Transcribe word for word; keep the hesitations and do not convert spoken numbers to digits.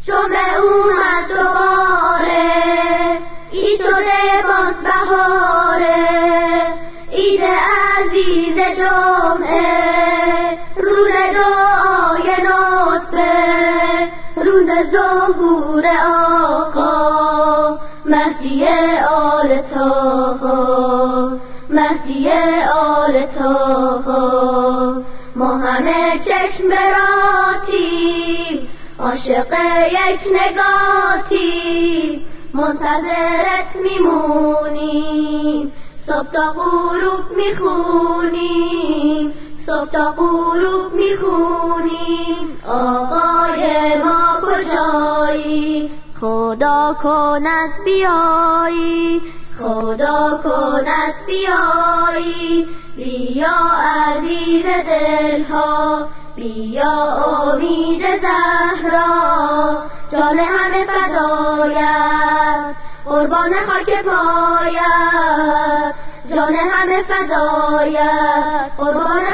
جمعه اومد دوباره، عید شده باز بهاره، عید عزیز جمعه، روز دعای لطفه، روز ظهور آقا مهدی آل طاها، مهدی آل طاها. ما همه چشم براتیم، عاشق یک نگاهی، منتظرت میمونیم، صبح تا غروب میخونیم، صبح تا غروب میخونیم. آقای ما کجایی؟ خدا کند بیایی، خدا کند بیایی. بیا عزیز دلها، بیا امید زهرا، جان همه فدایت، قربان خاک پایت، جان همه فدایت، قربان